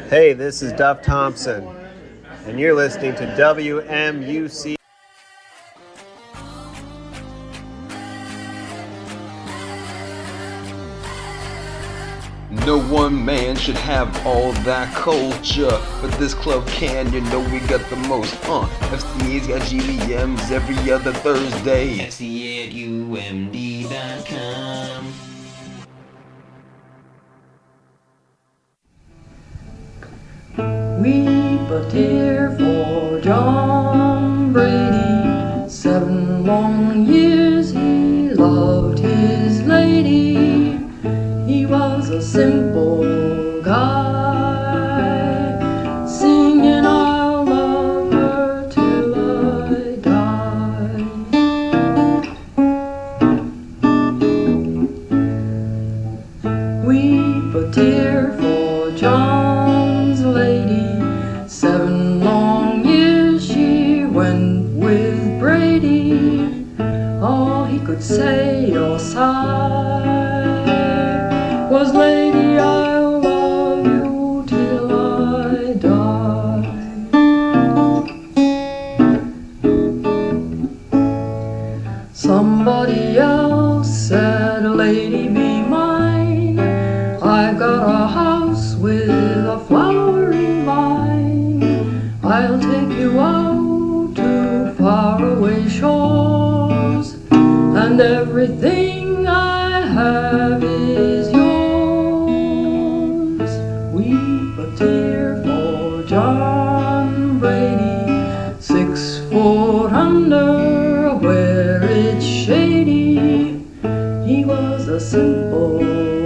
Hey, this is Duff Thompson, and you're listening to WMUC. No one man should have all that culture, but this club can, you know we got the most. FCA's got GBMs every other Thursday. FCA at UMD.com. Weep a tear for John Brady. 7 long years he loved his lady. He was a simple guy, singing I'll love her till I die. Weep a tear for John's lady. 7 long years she went with Brady. All he could say or sigh was, lady, I'll love you till I die. Somebody else said, lady, be mine. I've got a house with a flowering vine. I'll take you out to faraway shores, and everything I have is yours. Weep a tear for John Brady. 6 foot under where it's shady. He was a simple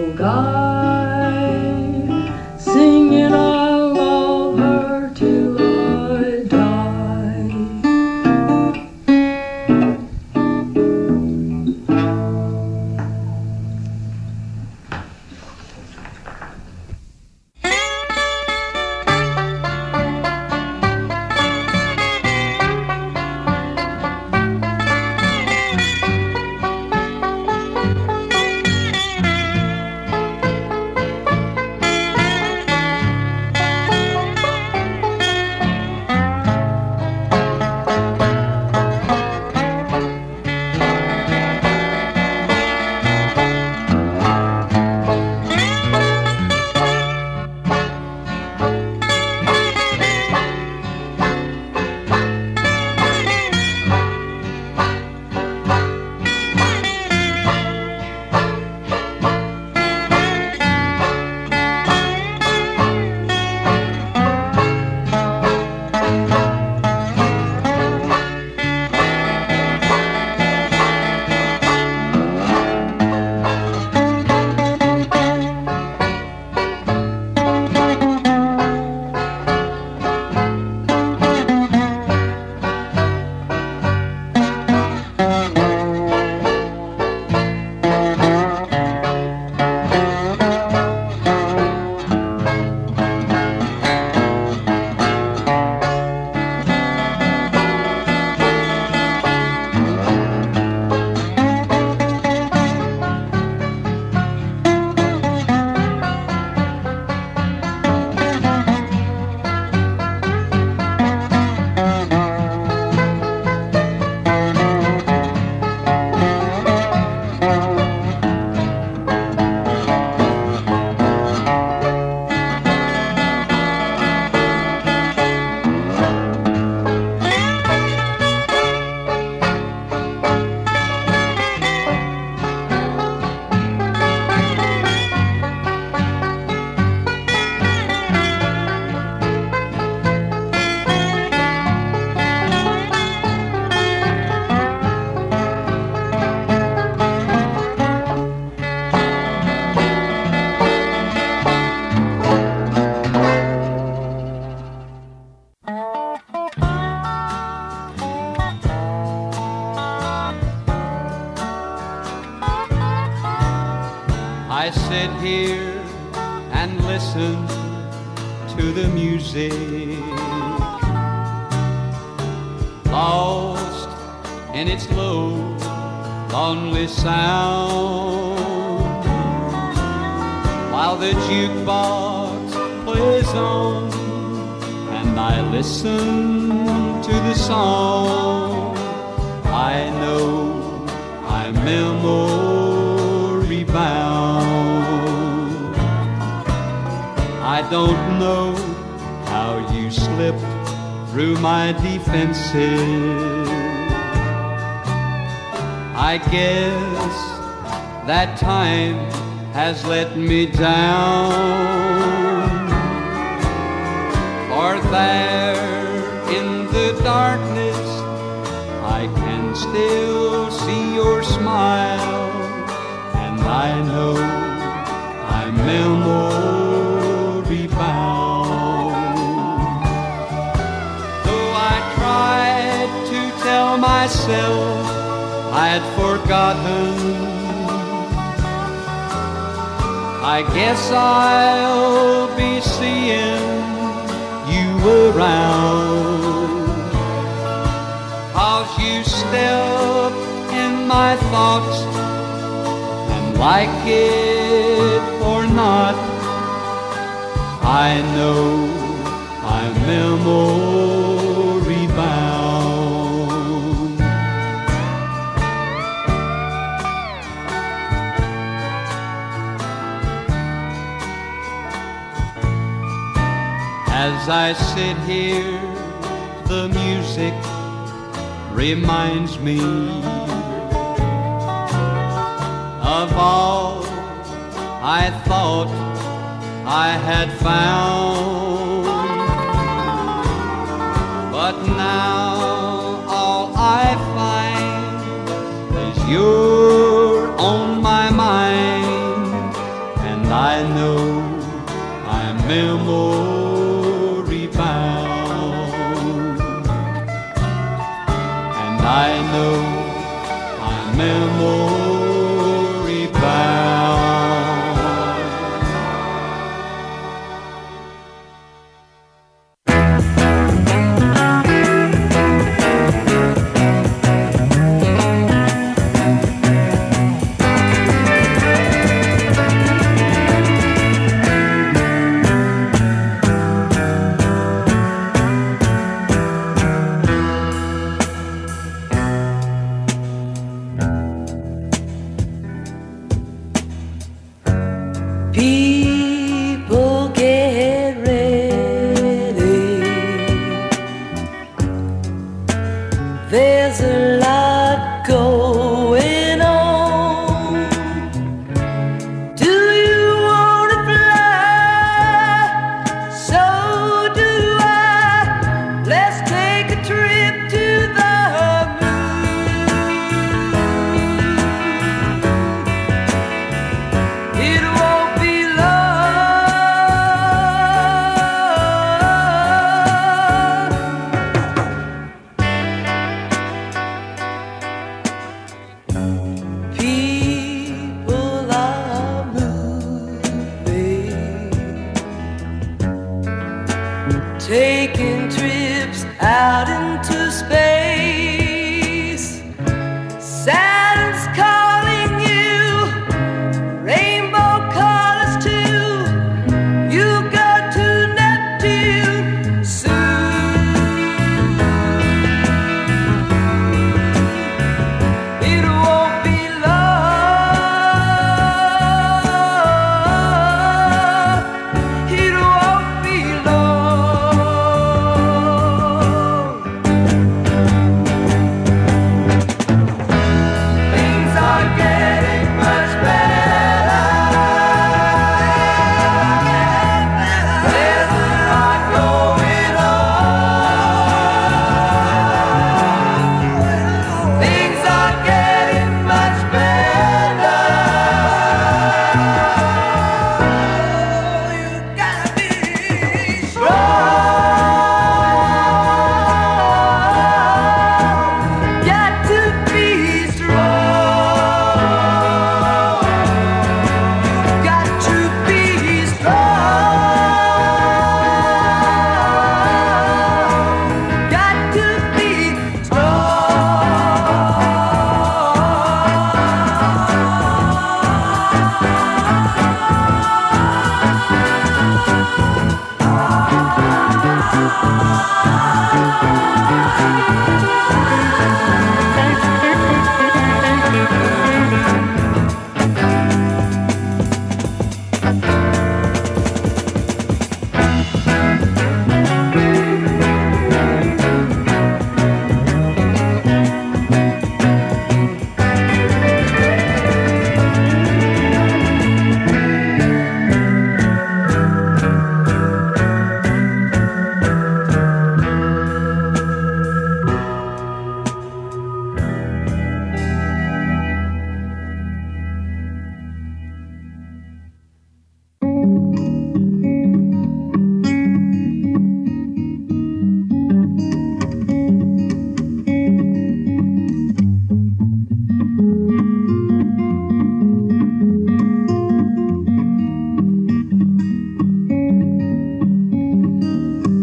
guy, singing I'll love her till I die. I sit here and listen to the music, lost in its low, lonely sound, while the jukebox plays on I listen to the song, I know I'm memory bound. I don't know how you slipped through my defenses. I guess that time has let me down. For there in the darkness I can still see your smile, and I know I'm memory bound. Though I tried to tell myself I'd forgotten, I guess I'll be seeing you around. 'Cause you step in my thoughts, and like it or not, I know I'm memory bound. As I sit here, the music reminds me of all I thought I had found. But now all I find is you're on my mind, and I know I'm memory bound. And I know I'm memory bound. People get ready. There's a lot going on. Do you want to fly? So do I. Let's take a trip to the moon. It won't be people are moving, taking trips out into space. Saturn's calling you, rainbow colors too. You go to Neptune soon. It won't be long. It won't be long.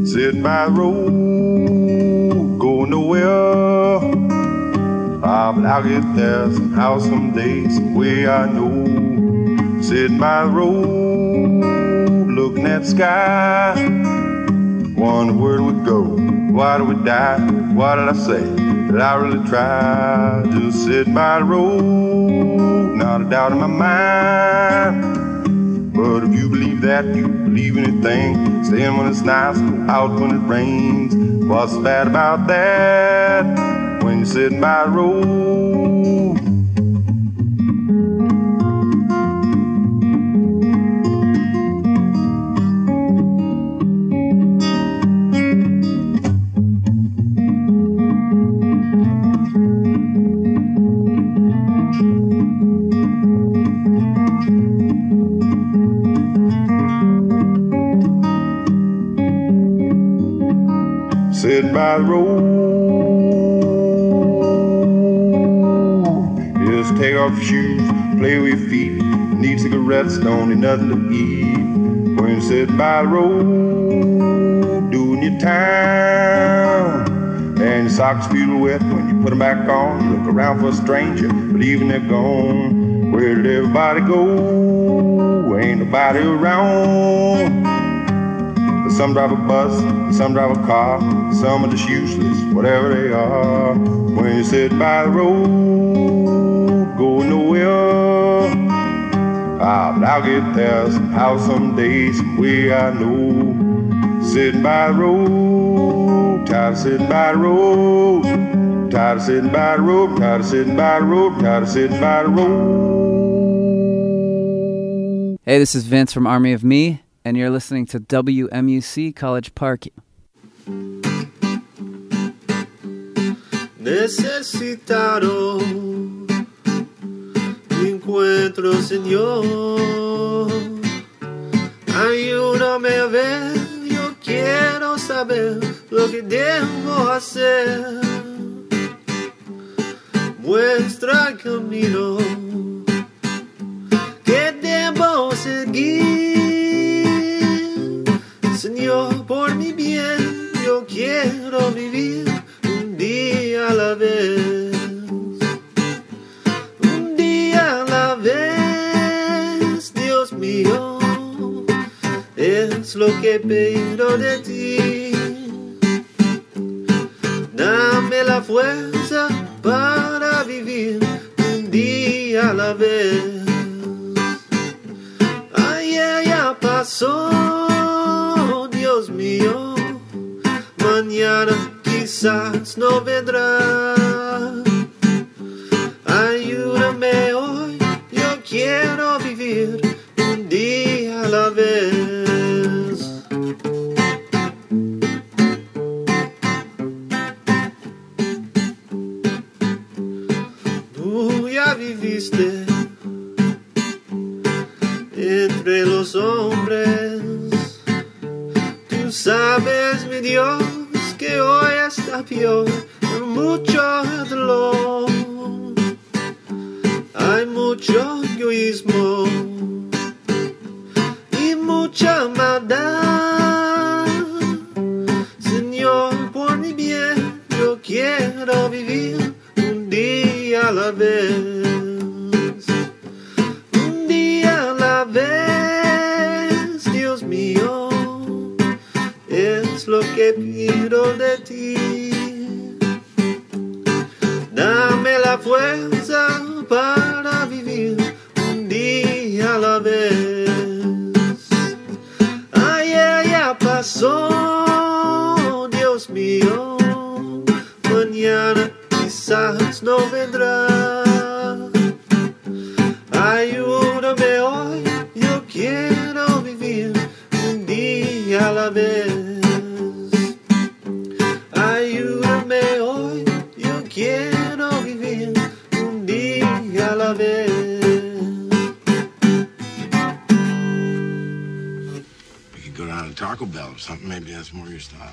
Sitting by the road, going nowhere. Ah, but I'll get there somehow, someday, some way I know. Sitting by the road, looking at the sky. Wonder where do we go? Why do we die? What did I say? Did I really try? Just sitting by the road, not a doubt in my mind. But if you believe that, you believe anything. Staying when it's nice, go out when it rains. What's bad about that? When you're sitting by the road. Sitting by the road. Just take off your shoes, play with your feet. Need cigarettes, don't need nothing to eat. When you're sitting by the road, doing your time. And your socks feel wet when you put them back on. You look around for a stranger, but even they're gone. Where did everybody go? Ain't nobody around. Some drive a bus, some drive a car, some are just useless, whatever they are. When you sit by the road, going nowhere. Ah, but I'll get there somehow, someday, some way I know. Sitting by the road, tired of sitting by the road. Tired of sitting by the road, tired of sitting by the road, tired of sitting by the road. Hey, this is Vince from Army of Me, and you're listening to WMUC College Park. Necesitaron mi encuentro, Señor. Ayúdame a ver, yo quiero saber lo que debo hacer. Muestra el camino que debo seguir. Señor, por mi bien, yo quiero vivir un día a la vez. Un día a la vez, Dios mío, es lo que pido de ti. Dame la fuerza para vivir un día a la vez. Ayer ya pasó, Dios mío, mañana quizás no vendrá. Ayúdame hoy, yo quiero vivir un día a la vez. Tú ya viviste entre los hombres. Tú sabes, mi Dios, que hoy está peor, mucho dolor. Hay mucho egoísmo y mucha maldad. Señor, por mi bien, yo quiero vivir un día a la vez. Un día a la vez, Dios mío, es lo que pido de ti. Dame la fuerza para vivir un día a la vez. Ayer ya pasó, Dios mío, mañana quizás no vendrá. Ayúdame hoy, yo quiero vivir un día a la vez. Ayúdame hoy, yo quiero vivir un día a la vez. We could go down to Taco Bell or something, maybe that's more your style.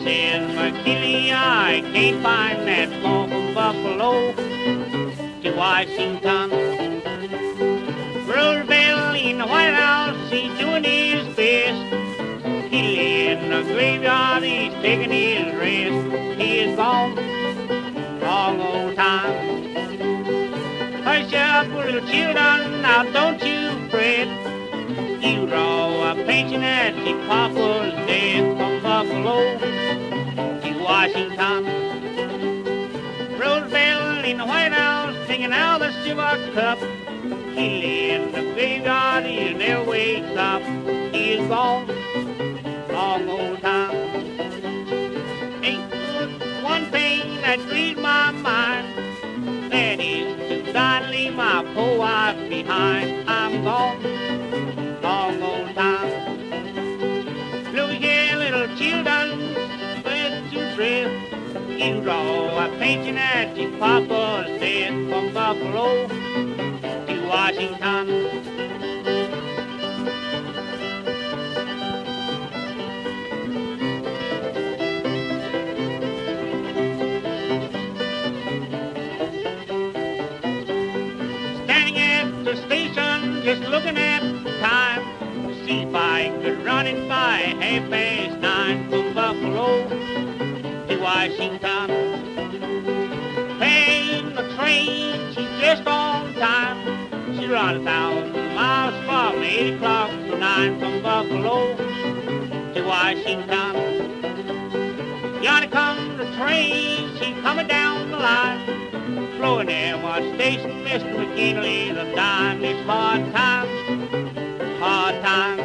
says, McKinley, I can't find that phone from Buffalo to Washington. Roosevelt in the White House, he's doing his best. He lay in the graveyard, he's taking his rest. He is gone, long old time. Hush up, little children, now don't you fret. You draw a pension at your papa's death. From Buffalo to Washington. Roosevelt in the White House, drinking out the silver cup. He lay in the graveyard, he never wakes up. He is gone, long old time. Ain't one thing that grieves my mind, that is to die and leave my poor wife behind. I'm gone, long old time. Look here, little children, where's your breath? You draw a pension at your papa's death. From Buffalo to Washington. Standing at the station, just looking at the time, to see if I could run it by 9:30. From Buffalo to Washington. Paying the train, she's just on time. She runs 1,000 miles from 8 o'clock to 9. From Buffalo to Washington. Yonder comes the train, she's coming down the line. Flowing there, what station, Mr. McKinley's a dime. It's hard time, hard time.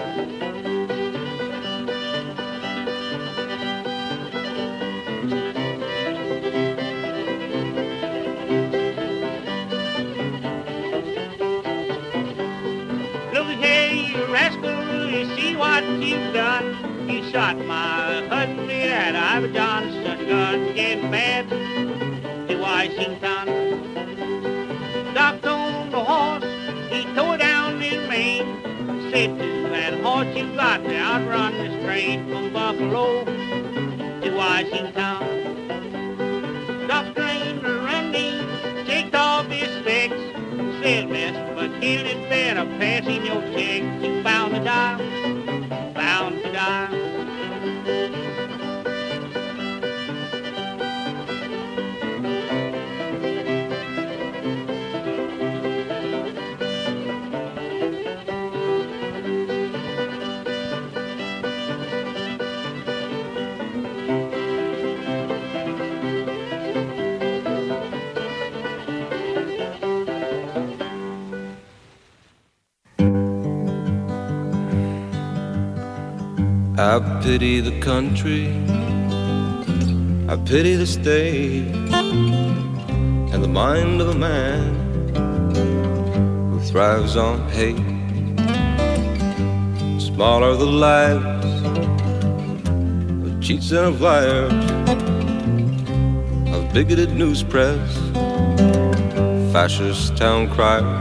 Look here, you rascal, you see what you've done. You shot my husband with that Ivor Johnson gun. Getting mad to Washington. Doctor on the horse, he tore down his mane. Said to that horse, you got to outrun this train. From Buffalo to Washington. Doctor ain't running, take off his specs. Said, Mr. McKinley's better passing your check. You bound to die, bound to die. I pity the country, I pity the state, and the mind of a man who thrives on hate. Small are the lives of cheats and of liars, of bigoted news press, fascist town crier.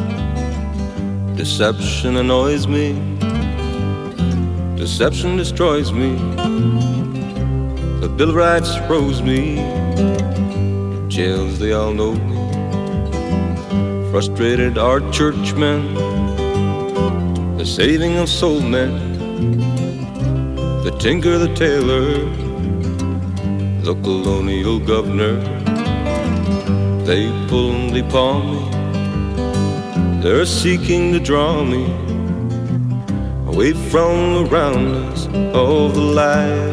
Deception annoys me, deception destroys me. The Bill of Rights froze me. In jails they all know me. Frustrated are churchmen, the saving of soul men, the tinker, the tailor, the colonial governor. They pull and they paw me, they're seeking to draw me away from the roundness of the light.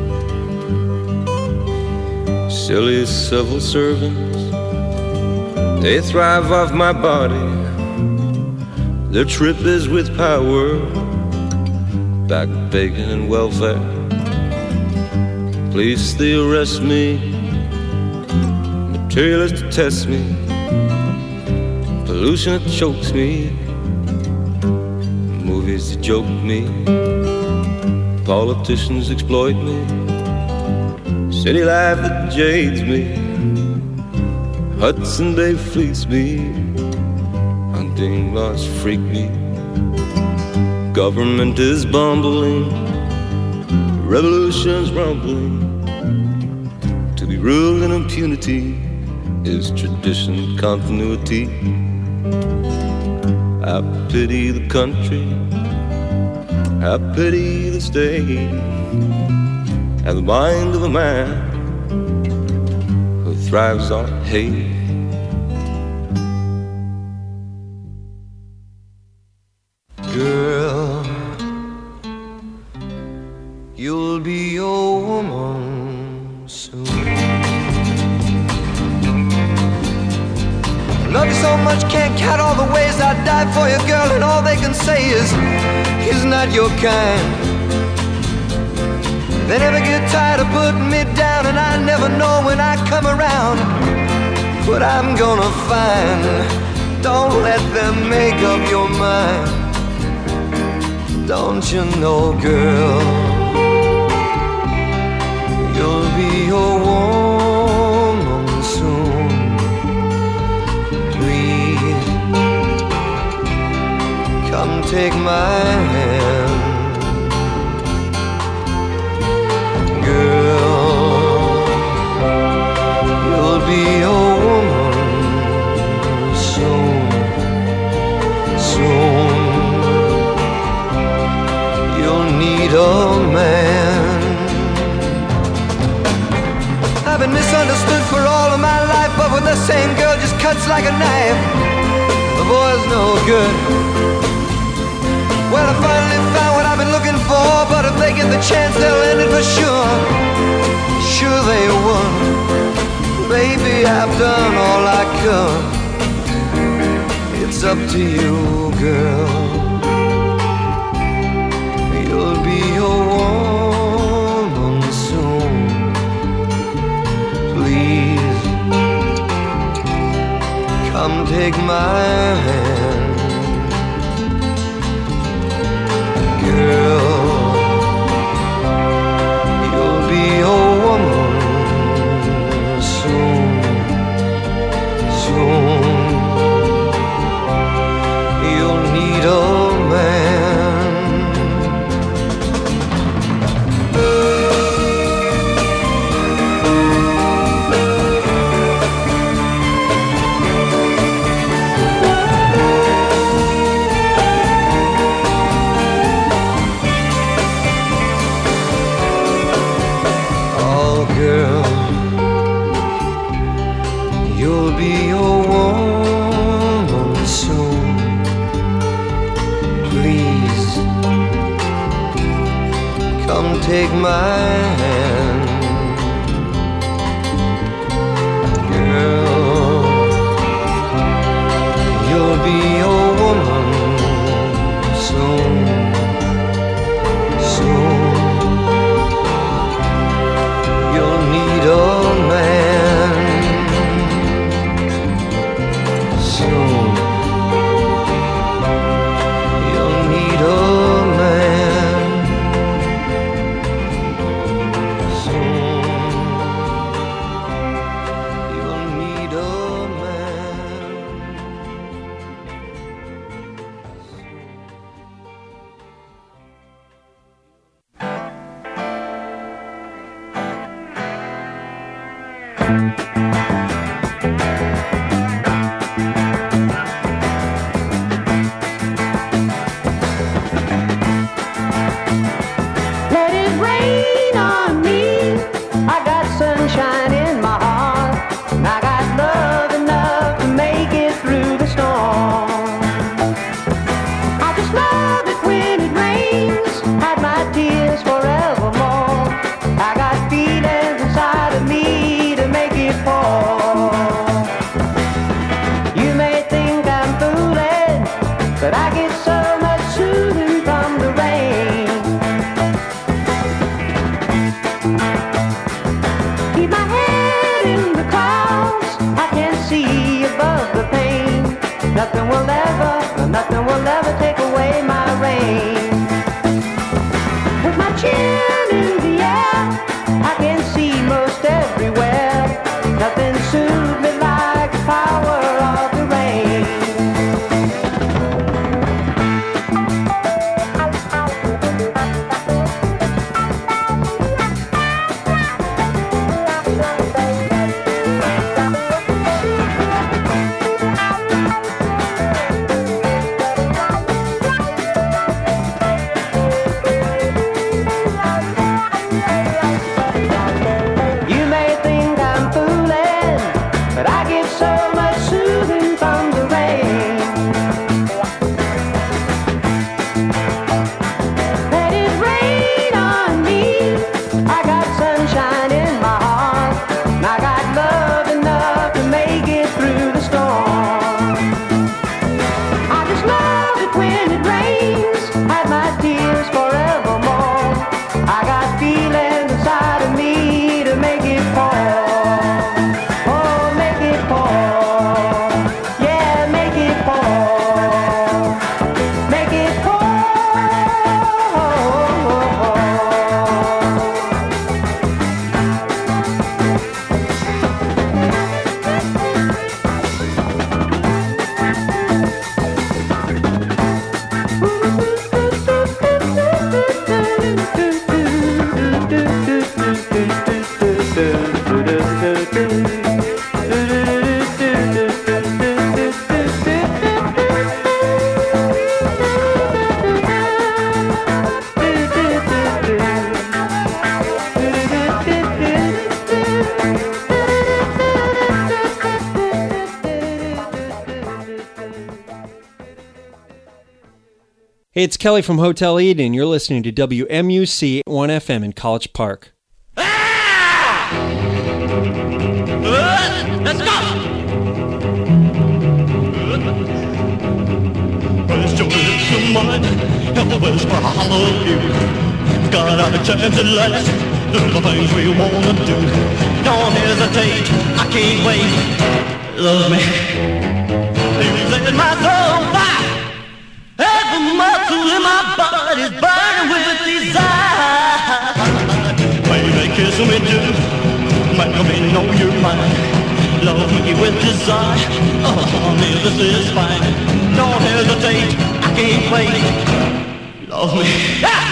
Silly civil servants They thrive off my body. Their trip is with power, back bacon and welfare. Police, they arrest me. Materialists to test me. Pollution that chokes me. Movies that joke me. Politicians exploit me. City life that jades me. Hudson Bay fleece me. Hunting laws freak me. Government is bumbling. Revolution's rumbling. To be ruled in impunity is tradition, continuity. I pity the country, I pity the state, and the mind of a man who thrives on hate. Girl, you'll be a woman soon. Love you so much, can't count all the ways I'd die for you, girl, and all they can say is, he's not your kind. They never get tired of putting me down, and I never know when I come around what I'm gonna find. Don't let them make up your mind. Don't you know, girl, you'll be a woman soon. Please, come take my hand. Girl, you'll be a woman soon, soon. You'll need a man. I've been misunderstood for all of my life, but with the same girl just cuts like a knife. The boy's no good. Well, I finally found what I've been looking for, but if they get the chance, they'll end it for sure. Sure they would. Baby, I've done all I could. It's up to you, girl. You'll be a woman soon. Please, come take my hand. Girl, you'll be a woman soon, soon. You'll need a man. Be a woman soon. Please, come take my hand. Girl, you'll be a woman soon, soon. You'll need a man. Forevermore, I got feelings inside of me to make it fall. Hey, it's Kelly from Hotel Eden. You're listening to WMUC 1FM in College Park. Let's go! Raise your lips to mine, and the whisper I love you. Got a chance at last, do the things we wanna do. Don't hesitate, I can't wait. Love me. You set my soul fire. Every muscle in my body's burning with desire. Baby, kiss me too, make me know you're mine. Love me with desire, oh honey, this is fine. Don't hesitate, I can't wait. Love me. Ah!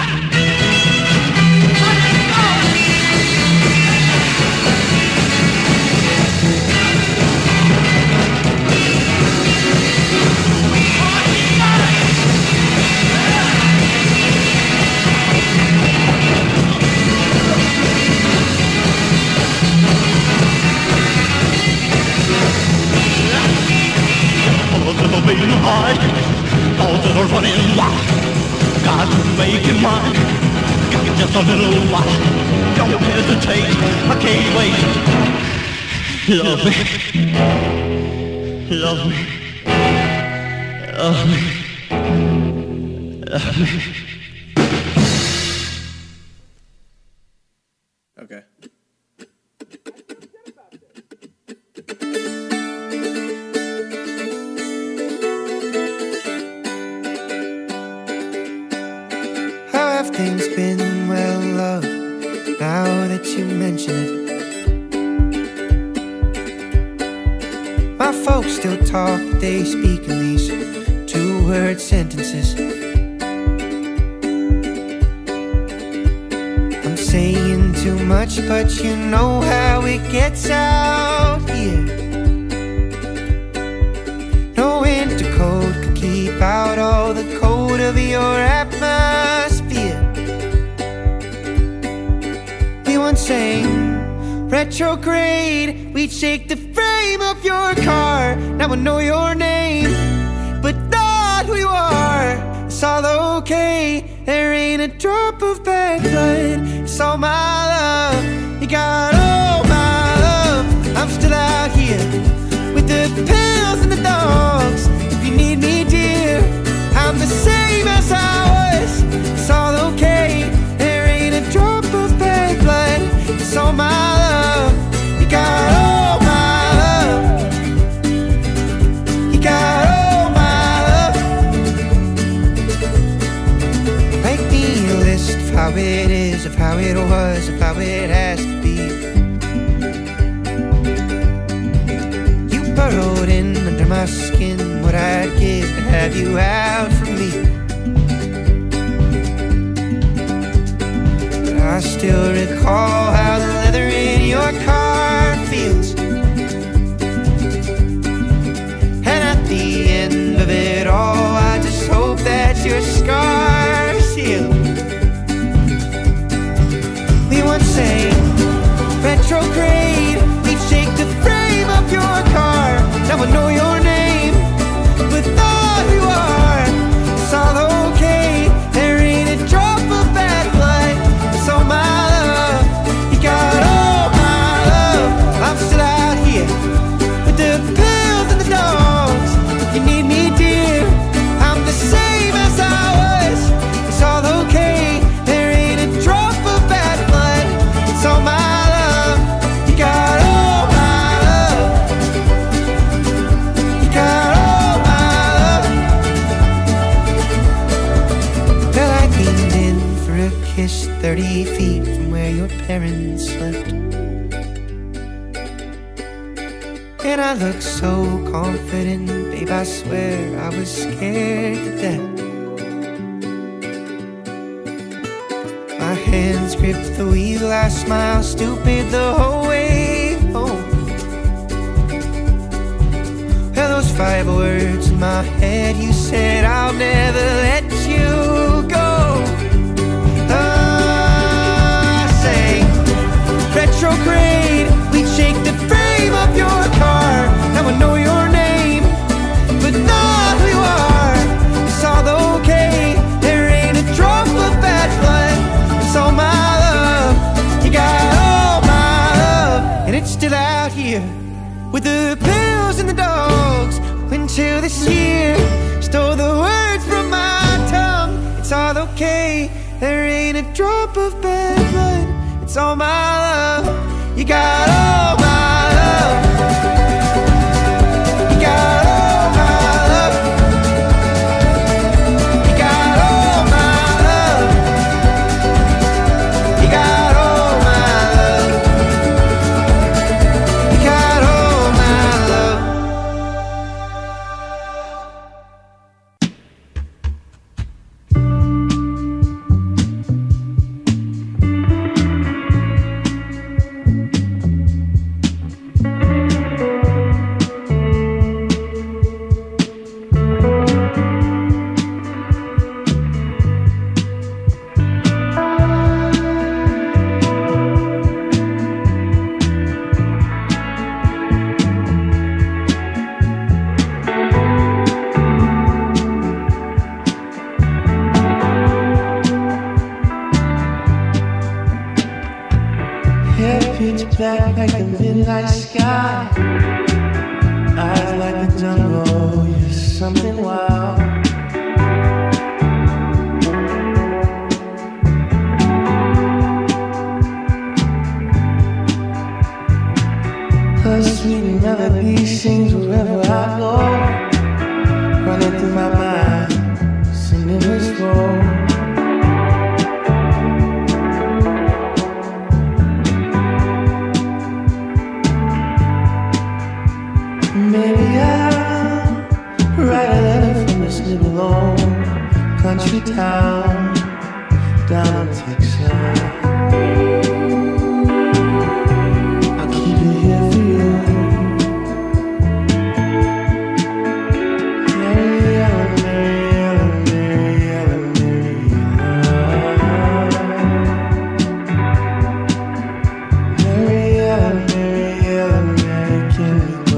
Beating hard, all that are running wild. Got to make it mine, just a little while. Don't hesitate, I can't wait. Love me, love me, love me, love me. Okay. Things been well, love, now that you mention it. My folks still talk, but they speak in these two-word sentences. I'm saying too much, but you know how it gets out here. No winter coat could keep out all the cold of your atmosphere. We once sang retrograde, we'd shake the frame of your car. Now I know your name, but not who you are. It's all okay, there ain't a drop of bad blood. It's all my love, you got all my love. I'm still out here with the pills and the dogs. If you need me, dear, I'm the same as I was. It's all okay, there ain't a drop of bad blood. It's all my love, you got all my love. You got all my love. Make me a list of how it is, of how it was, of how it has to be. You burrowed in under my skin, what I'd give to have you out from me. But I still recall how the leather in your car feels. And at the end of it all, I just hope that your scars heal. We once sang retrograde, we'd shake the frame of your car. Now I know your name, but not who you are. It's all okay, there ain't a drop of bad blood. It's all my love, you got all my love. I'm still out here with the pills and the dogs. If you need me, dear, I'm the same as I was. It's all okay, there ain't a drop of bad blood. It's all my love, you got all my love. You got all my love. Well, I leaned in for a kiss 30 feet from where your parents slept. And I looked so confident, babe, I swear I was scared to death. My hands gripped the wheel, I smiled stupid the whole way home. Well, those 5 words in my head, you said I'll never let you go. I sang retrograde, we'd shake the frame of your car. Now I know your name, but not who you are. It's all okay, with the pills and the dogs. Until this year stole the words from my tongue. It's all okay, there ain't a drop of bad blood. It's all my love, you got all my love. You got all my love. You got all my love. You got all my love. You got all my love. Hair pitch black like the midnight sky. Eyes like the jungle, you're something wild. Her sweet melody sings wherever I go, running through my mind, singing this role. Maybe I'll write a letter from this little old country town down in Texas. I'll keep it here for you. Mary Ellen, Mary Ellen, Mary Ellen, Mary Ellen. Mary Ellen, Mary Ellen, Mary, can we go?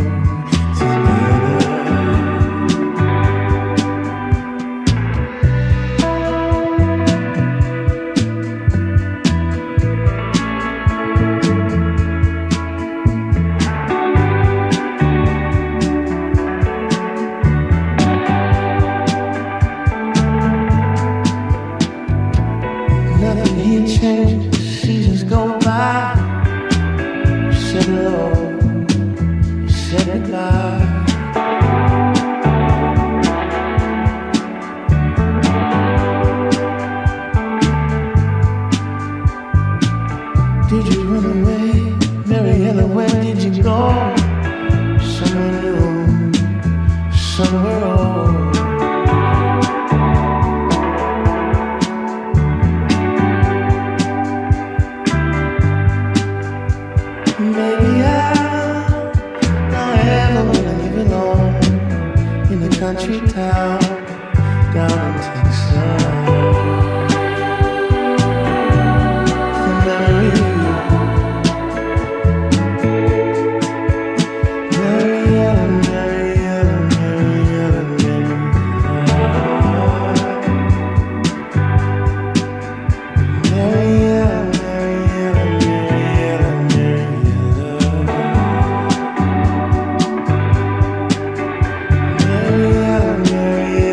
Nothing here changed, seasons go by. Said hello, said goodbye. Did you run away, Mary Ellen? Where did you go? Somewhere new, somewhere old. Maybe I'll not ever wanna live alone in the country town down in Texas. The memory of you, Mary Ellen, Mary Ellen, Mary Ellen, Mary Ellen. Mary Ellen, Mary Ellen, Mary Ellen, Mary Ellen. Mary Ellen, Mary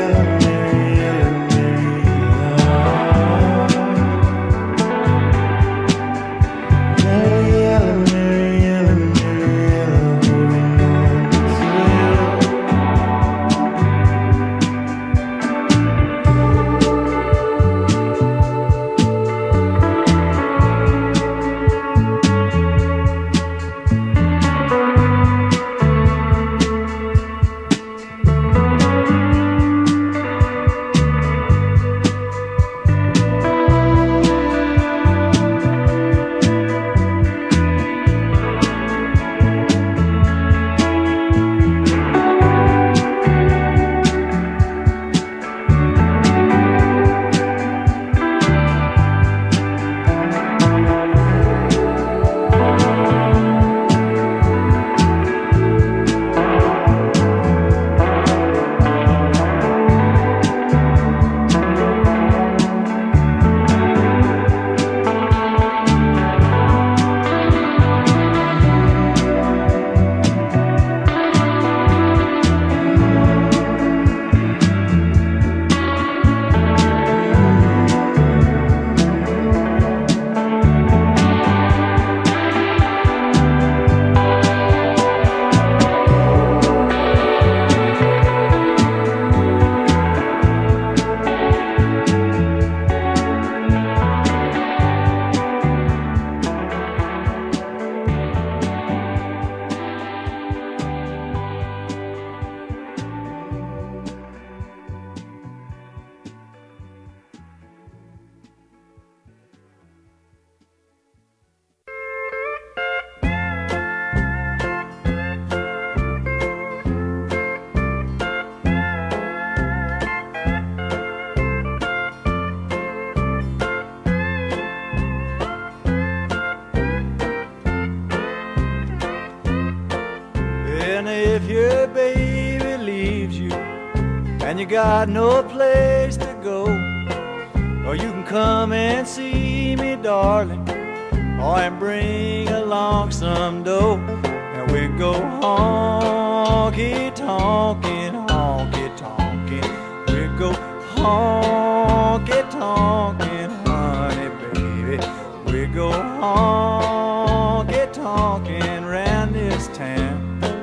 got no place to go, or you can come and see me, darling, or and bring along some dough, and we go honky tonkin', honky tonkin'. We go honky tonkin', honey baby. We go honky tonkin' round this town.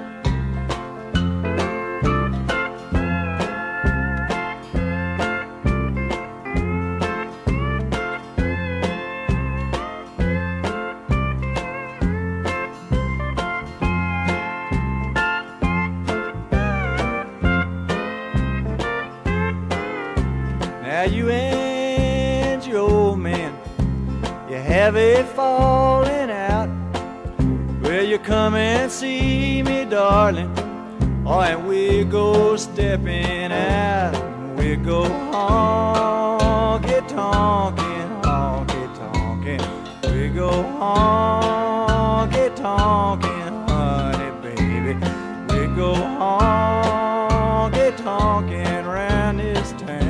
Now you and your old man, you have it falling out. Will you come and see me, darling? Oh, and we go stepping out. We go honky tonkin', honky tonkin'. We go honky tonkin', honey baby. We go honky tonkin' round this town.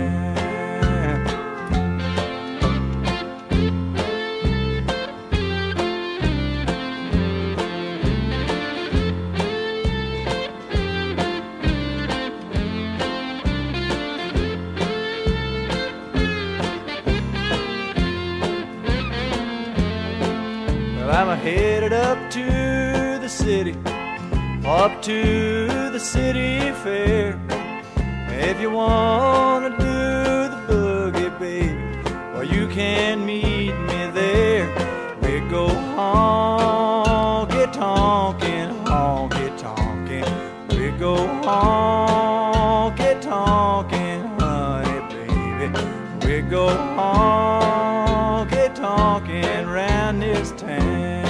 I'm headed up to the city, up to the city fair. If you wanna do the boogie, baby, well, you can meet me there. We go honky tonkin', honky tonkin'. We go honky tonkin', honey baby. We go honky tonkin' round this town.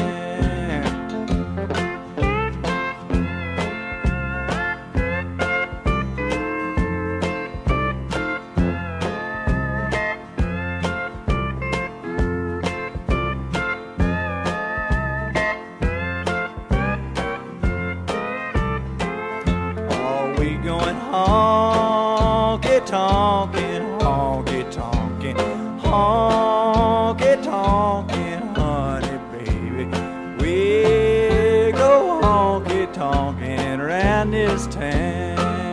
Honky tonkin', honky tonkin', honky tonkin', honey baby. We go honky tonkin' round this town.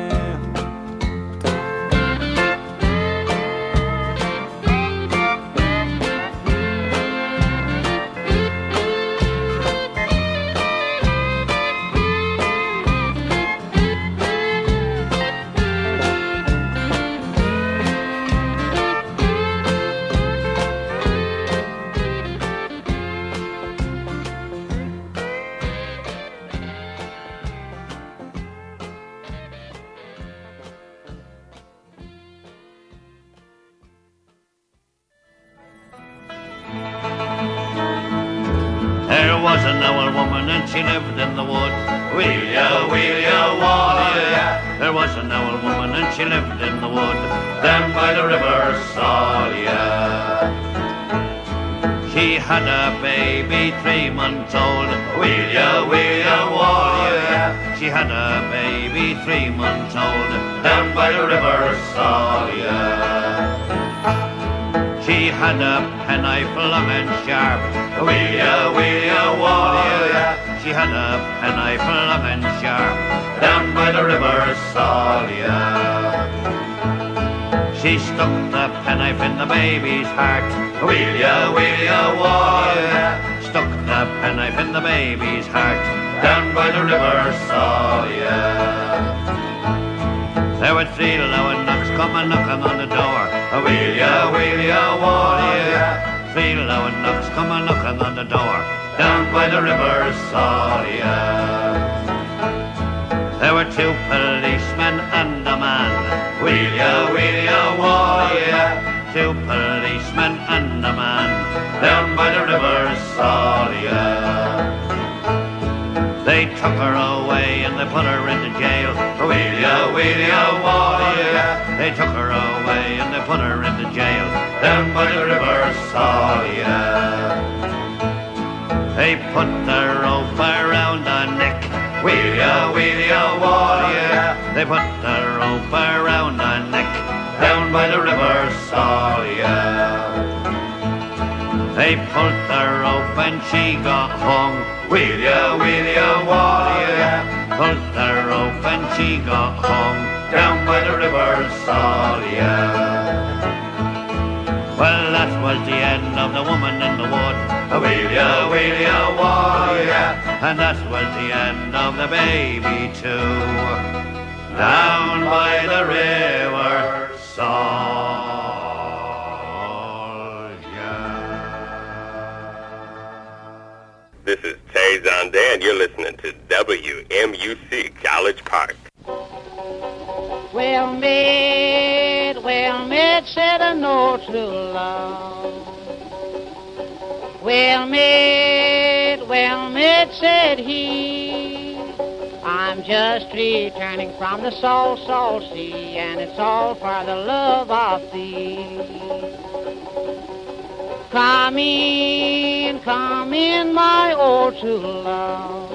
There was an old woman and she lived in the wood. Wheel ya, wall ya. There was an old woman and she lived in the wood, down by the river Salya. She had a baby 3 months old. Wheel ya, wall ya. She had a baby 3 months old, down by the river Salya. She had a penknife long and sharp. Wheel ya, wall ya. She had a penknife long and sharp, down by the river Salya. She stuck the penknife in the baby's heart. Wheel ya, wall ya. Stuck the penknife in the baby's heart, down by the river Salya. There were 3 low knocks coming knocking on the door. Wheel ya, wall ya. 3 low knocks coming knocking on the door, down by the river Salya. There were 2 policemen and a man. Wheel ya, wall ya. 2 policemen and a man, down by the river Salya. They took her away and they put her into jail. Wheel ya, wall ya. They took her away and they put her into jail, down by the river Salya. They put the rope around her neck. Wheel ya, wall ya. They put the rope around her neck, down by the river Salya. They pulled the rope and she got hung. Will ya, wall ya? Pulled the rope and she got hung down by the river Salya. Well, that was the end of the woman in the wood. Will ya, wall ya? And that was the end of the baby too. Down by the river Salya. This is Terry Zonda, and you're listening to WMUC College Park. Well met, said a no to love. Well met, said he. I'm just returning from the salt sea, and it's all for the love of thee. Come in, my old true love,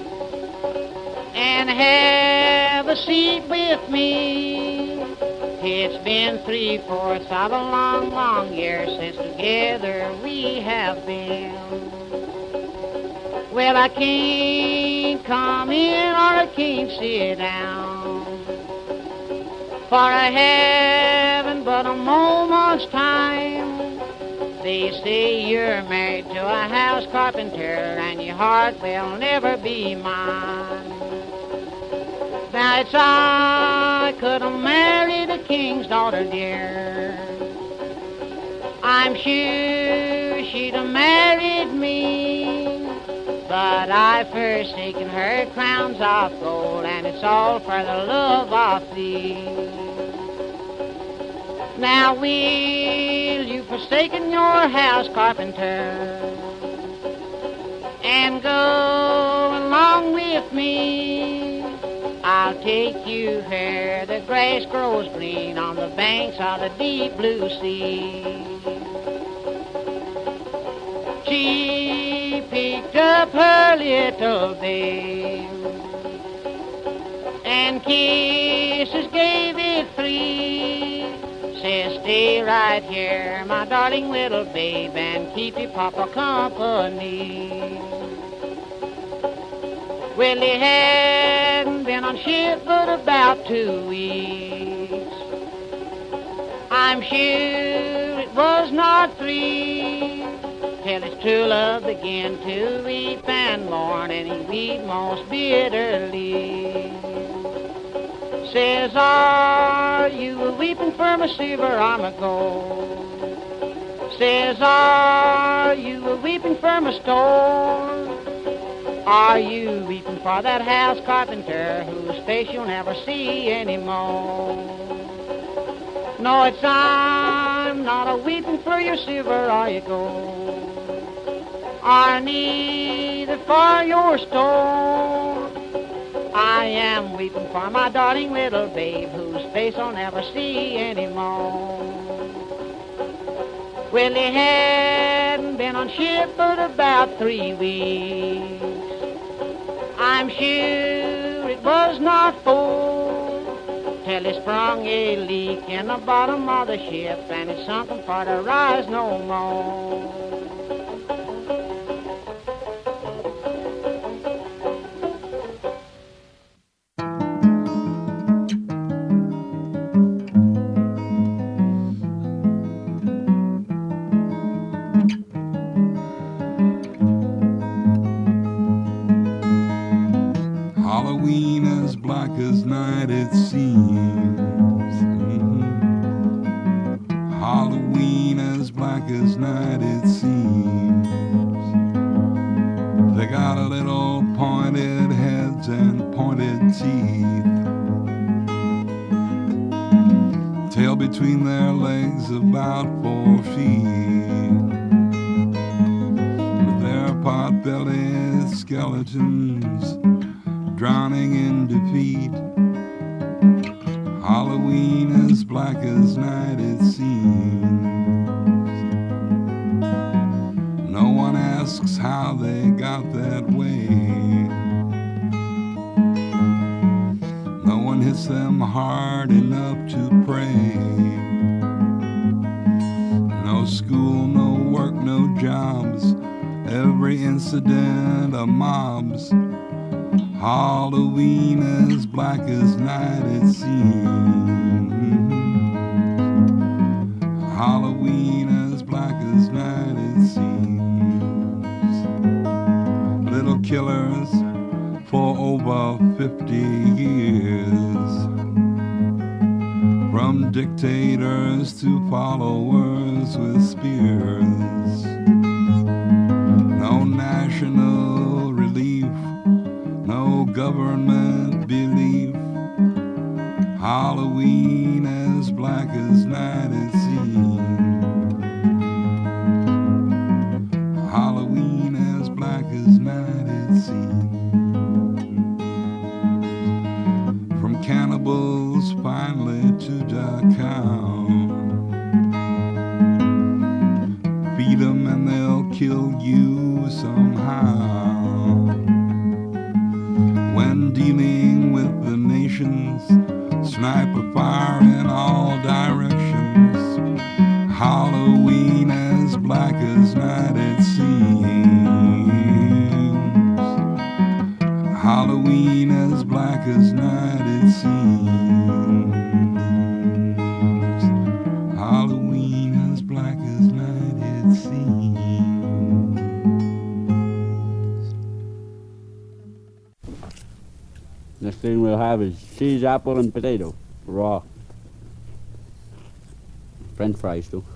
and have a seat with me. It's been 3/4 of a long, long year since together we have been. Well, I can't come in or I can't sit down, for I haven't but a moment's time. They say you're married to a house carpenter and your heart will never be mine. Now it's I could have married a king's daughter, dear. I'm sure she'd have married me, but I've forsaken her crowns of gold, and it's all for the love of thee. Now will you forsaken your house carpenter and go along with me? I'll take you where the grass grows green on the banks of the deep blue sea. She picked up her little babe and kisses gave it 3. Says, stay right here, my darling little babe, and keep your papa company. Well, he hadn't been on ship but about 2 weeks. I'm sure it was not 3 till his true love began to weep and mourn, and he wept most bitterly. Says, are you weeping for my silver or my gold? Says, are you weeping for my store? Are you weeping for that house carpenter whose face you'll never see anymore? No, it's I'm not a weeping for your silver or your gold, or neither for your store. I am weeping for my darling little babe whose face I'll never see anymore. Well, he hadn't been on ship but about 3 weeks. I'm sure it was not 4 till he sprung a leak in the bottom of the ship, and it's something for to rise no more. Halloween as black as night it seems. Halloween as black as night it seems. They got a little pointed heads and pointed teeth, tail between their legs about 4 feet, with their pot-bellied skeletons drowning in defeat. Halloween as black as night it seems. No one asks how they got that way. No one hits them hard enough to pray. every incident of mobs. Halloween as black as night it seems. Halloween as black as night it seems. Little killers for over 50 years. From dictators to followers with spears. No national relief, no government belief. Halloween as black as night it seems. Halloween as black as night it seems. From cannibals finally to the cow. Feed them and they'll kill you somehow. When dealing with the nations, sniper fire in all directions. Halloween as black as night it seems. Halloween as black as night it seems. Halloween as black as night it seems. Next thing we'll have is cheese, apple, and potato, raw. French fries too.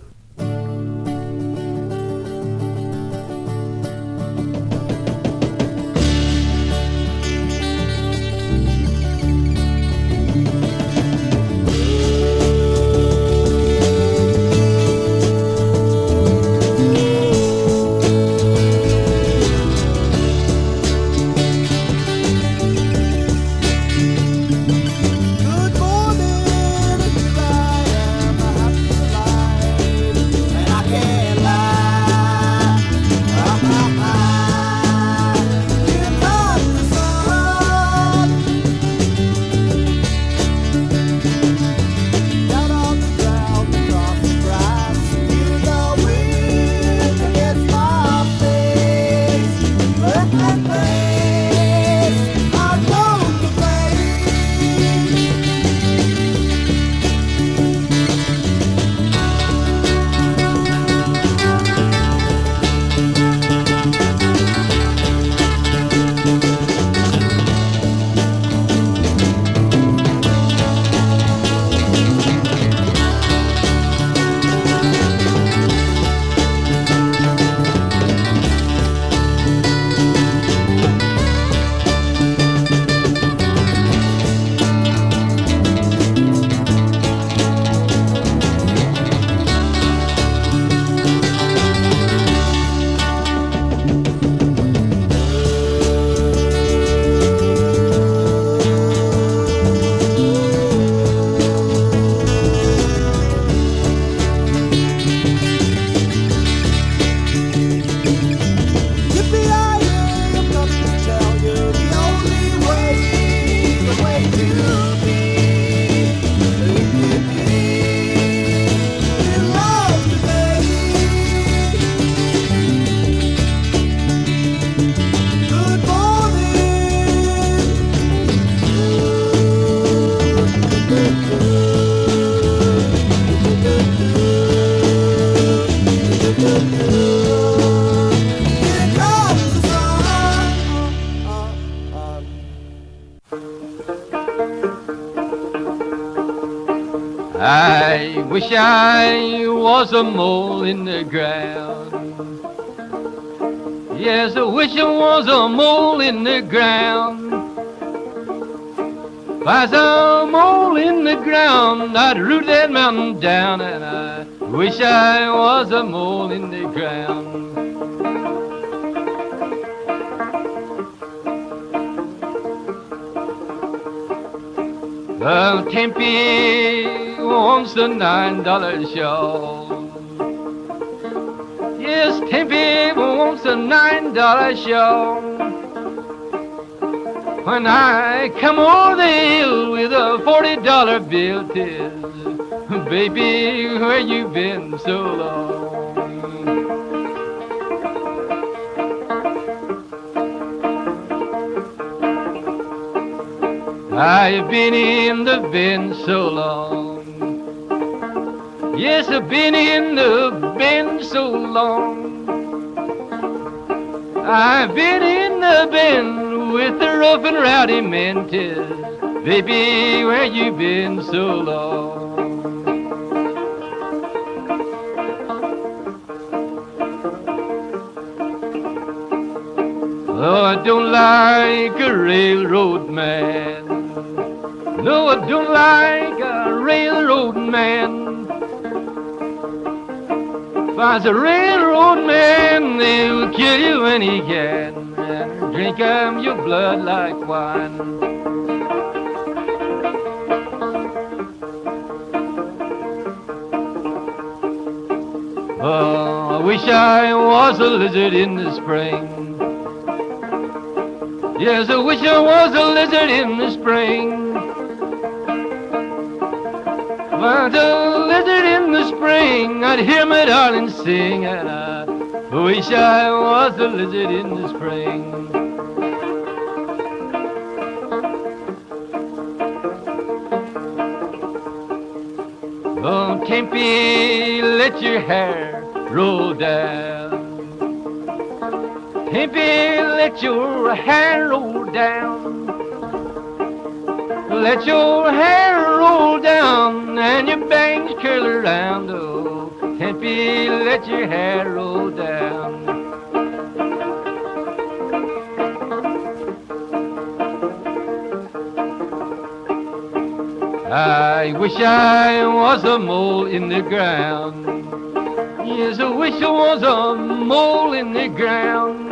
I wish I was a mole in the ground. Yes, I wish I was a mole in the ground. If I was a mole in the ground, I'd root that mountain down, and I wish I was a mole in the ground. Well, Tempe wants the $9 show. Yes, Tempe wants a $9 show. When I come over the hill with a $40 bill, 'tis, baby, where you been so long? I've been in the bin so long. Yes, I've been in the bin so long. I've been in the bin with the rough and rowdy men. 'Tis, baby, where you been so long? Oh, I don't like a railroad man. No, I don't like a railroad man. If I was a railroad man, they will kill you when he can and drink your blood like wine. Oh, I wish I was a lizard in the spring. Yes, I wish I was a lizard in the spring. If I was a lizard in the spring, I'd hear my darling sing. And I wish I was a lizard in the spring. Oh, Tempe, let your hair roll down. Tempe, let your hair roll down. Let your hair roll down and your bangs curl around. Oh, Tempe, let your hair roll down. I wish I was a mole in the ground. Yes, I wish I was a mole in the ground.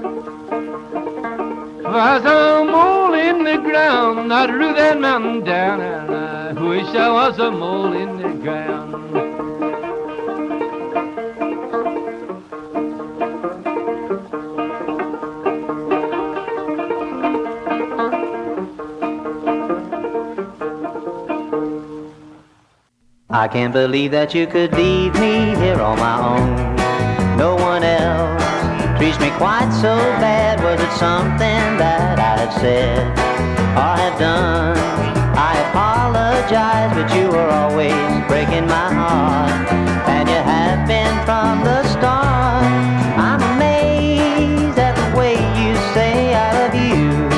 If I was a mole in the ground, I'd root that mountain down. And I wish I was a mole in the ground. I can't believe that you could leave me here on my own. No one else treats me quite so bad. Was it something that I had said or have done? I apologize, but you were always breaking my heart, and you have been from the start. I'm amazed at the way you say I love you.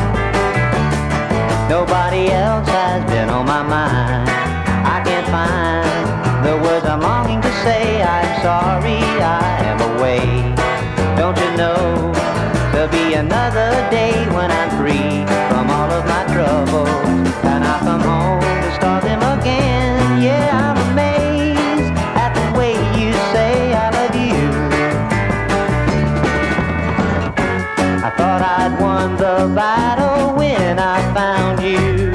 Nobody else has been on my mind. I can't find the words I'm longing to say. I'm sorry I am away. Don't you know there'll be another day when I'm free from all of my troubles, and I'll come home to start them again. Yeah, I'm amazed at the way you say I love you. I thought I'd won the battle when I found you,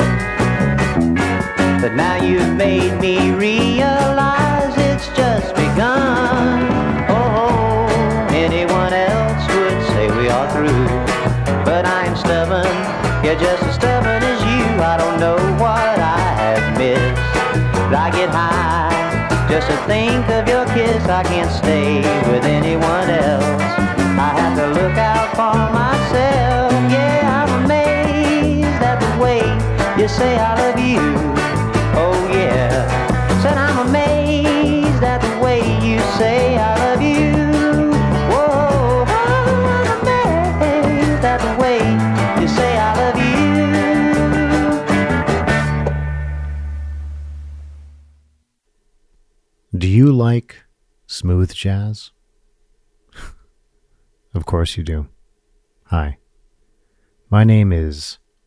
but now you've made me realize it's just begun. Oh, anyone else would say we are through, but I'm stubborn, you're just as stubborn as you. I don't know what I have missed. I get high just to think of your kiss. I can't stay with anyone else. I have to look out for myself. Yeah, I'm amazed at the way you say I love you. Oh yeah, said I'm amazed at the way you say I love you. Whoa, I'm amazed at the way you say I love you. Do you like smooth jazz? Of course you do. Hi, my name is